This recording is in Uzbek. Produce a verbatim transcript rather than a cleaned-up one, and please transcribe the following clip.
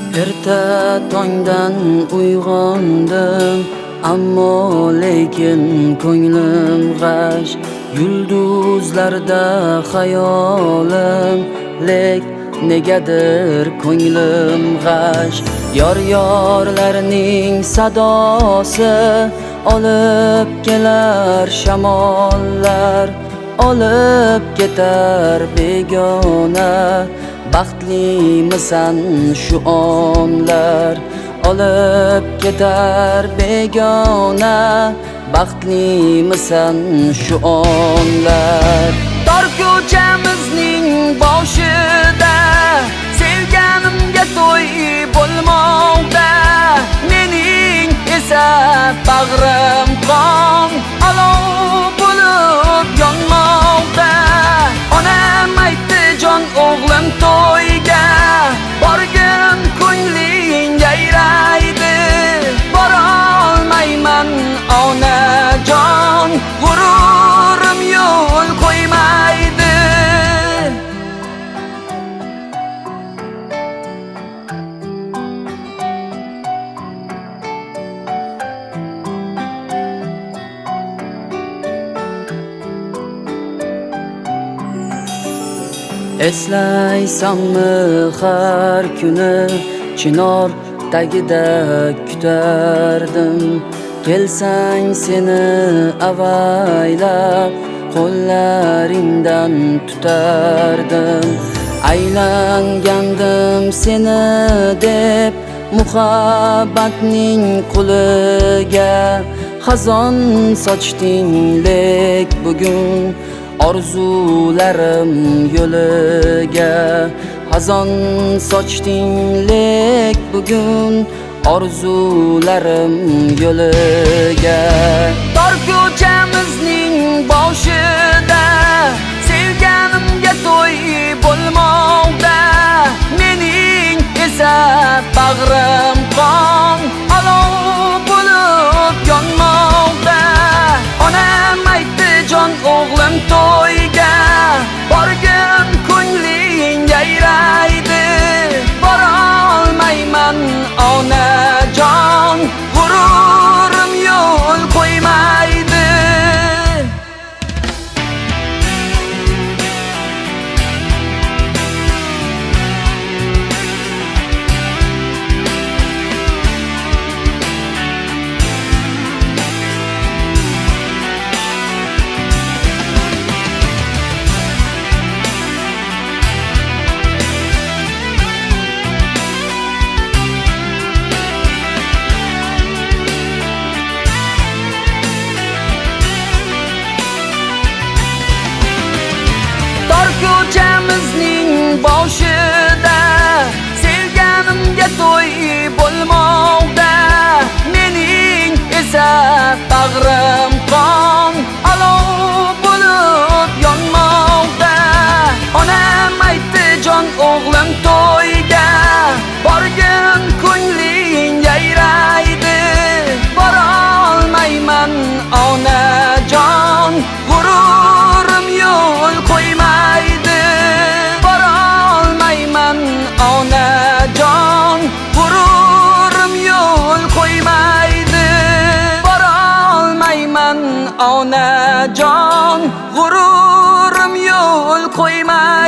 Erta tongdan uyg'ondim, ammo lekin ko'nglim g'ash. Yulduzlarda xayolim, lek negadir ko'nglim g'ash. Yor-yorlarning sadosi olib kelar shamollar, olib ketar begona. Baxtlimisan shu onlar, olib ketar begona. Baxtlimisan shu onlar. Tor ko'chamizning boshida sevganimga to'y bo'lmoqda. Mening esa bag'rim qon olov bo'lib yonmoqda. Onam aytdi jon o'g'lim to'yga borgin, ko'ngling yayraydi. Borolmayman onajon, g'ururim yo'l qo'ymaydi. Eslaysanmi har kuni chinor tagida kutardim. Kelsang seni avaylab qo'llaringdan tutardim. Aylangandim seni deb muhabbatning quliga. Xazon sochding lek bugun orzularim yo'liga. Xazon sochding lek bugun orzularim yo'liga. Tor ko'chamizning boshida sevganimga to'y bo'lmoqda. Mening esa bag'rim qon olov bo'lib yonmoqda. Onam aytdi jon o'g'lim to'yga borgin, ko'ngling yayraydi. Borolmayman onajon, g'ururim yo'l qo'ymaydi. Ko'chamizning boshida sevganimga to'y bo'lmoqda. Mening esa bag'rim qon olov bo'lib yonmoqda. Onam aytdi jon o'g'lim to'yga borgin, ko'ngling yayraydi. Borolmayman onajon, g'ururim yo'l qo'ymaydi. Onajon, g'ururim yo'l qo'ymaydi. Borolmayman onajon, g'ururim yo'l qo'ymaydi.